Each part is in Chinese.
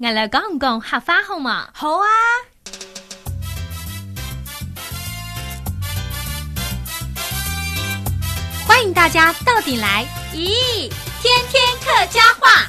我来讲讲客家好嘛？ 好啊。 欢迎大家到底来！ 咦，天天客家话。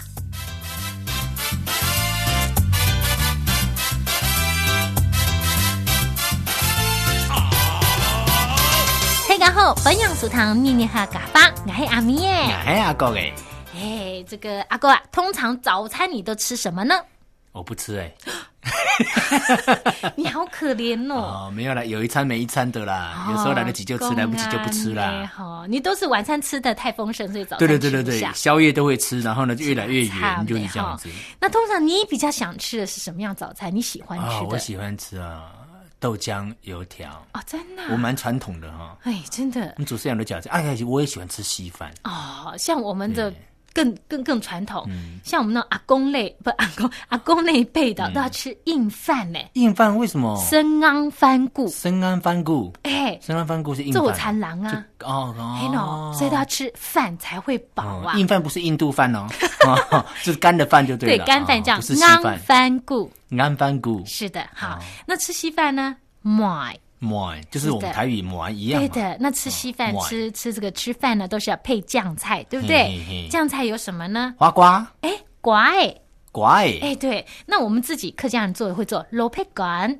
大家好，本阳俗堂念念下嘎巴，我是阿咪耶， 我是阿哥诶。 哎，这个阿哥啊，通常早餐你都吃什么呢？ 我不吃诶。 你好可怜哦。 没有啦，有一餐没一餐的啦，有时候来得及就吃，来不及就不吃啦。 你都是晚餐吃的太丰盛，所以早餐对，宵夜都会吃，然后呢就越来越圆，就是这样子。 那通常你比较想吃的是什么样早餐？你喜欢吃的？ 我喜欢吃豆浆油条哦，真的、 我蛮传统的哈。 哎，真的。 你主持人都讲我也喜欢吃稀饭哦，像我们的更传统，像我们那阿公那一辈的都要吃硬饭呢。 硬饭为什么？ 生安番骨， 生安番骨，生安番骨是硬饭， 做残狼啊。所以都要吃饭才会饱啊。 硬饭不是印度饭哦，就是干的饭就对了。 对，干饭这样， 不是稀饭。 安番骨， 安番骨是的。好，那吃稀饭呢？麦， 就是我们台语麦一样嘛。 对的，那吃稀饭吃饭呢，都是要配酱菜，对不对？酱菜有什么呢？ 花瓜， 瓜对。那我们自己客家人会做萝卜干，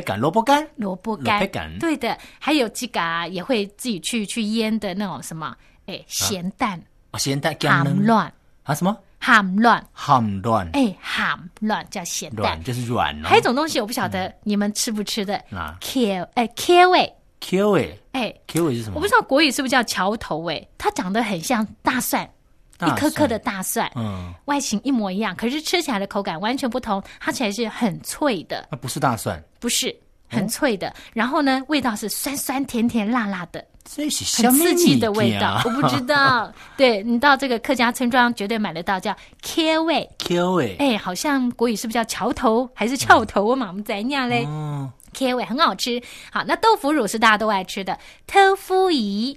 对的。还有这个也会自己去腌的那种什么，咸蛋， 咸蛋咸卵啊什么？ 咸卵， 咸卵叫咸蛋， 就是软哦。 还有一种东西我不晓得你们吃不吃的，Q 味是什么？ 我不知道国语是不是叫桥头味，它长得很像大蒜，一颗颗的大蒜，外形一模一样，可是吃起来的口感完全不同，它起来是很脆的。 那不是大蒜？ 不是，很脆的。然后呢，味道是酸酸甜甜辣辣的。 这是很刺激的味道，我不知道。对，你到这个客家村庄绝对买得到，叫 Q 味。好像国语是不是叫桥头还是翘头？我们怎样嘞？Q 味很好吃。好，那豆腐乳是大家都爱吃的，豆腐姨。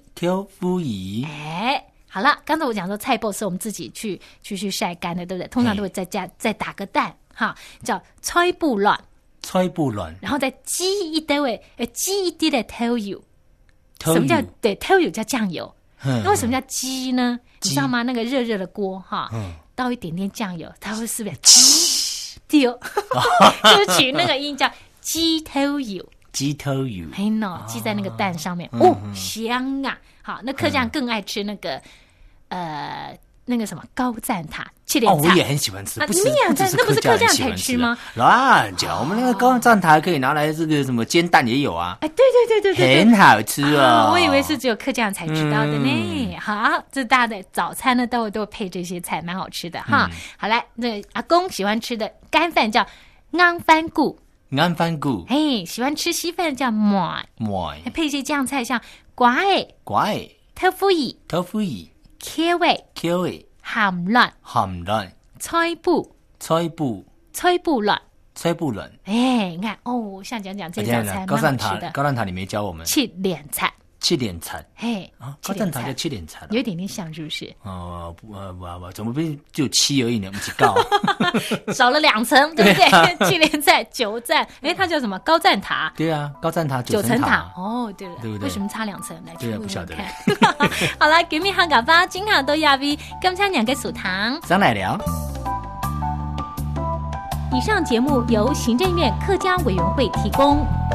好了，刚才我讲说菜脯是我们自己去晒干的，对不对？通常都会再打个蛋，叫菜脯卵，然后再鸡一滴的豆油。什么叫豆油叫酱油？那为什么叫鸡呢？你知道吗？那个热热的锅倒一点点酱油，它会是不是鸡丢？就是取那个音叫鸡头油。 鸡在那个蛋上面，香啊！好，那客家人更爱吃那个那个什么高赞塔七连菜， 我也很喜欢吃。 那不是客家人才吃吗？ 乱讲，我们那个高赞塔可以拿来这个什么煎蛋也有啊。 对， 很好吃哦。 我以为是只有客家人才知道的呢。好，这大家的早餐呢都配这些菜，蛮好吃的哈。好来，那阿公喜欢吃的干饭叫安番骨，喜欢吃稀饭叫麦，还配一些酱菜像瓜豆腐姨。Q 味，咸卵，菜脯卵，你看像讲这早餐高赞塔你没教我们七连菜， 高赞塔叫七连菜， 有一点点像是不是？ 怎么不只有七而已呢？不是高， 少了2层，对不对？七连菜9赞，它叫什么？高赞塔？ 对啊，高赞塔9层塔。 对了， 对不对？ 为什么差2层？来去问问看。 不晓得。 好了，给你汉嘎巴，今下都亚威，刚才2个薯糖， 上来聊。 以上节目由行政院客家委员会提供。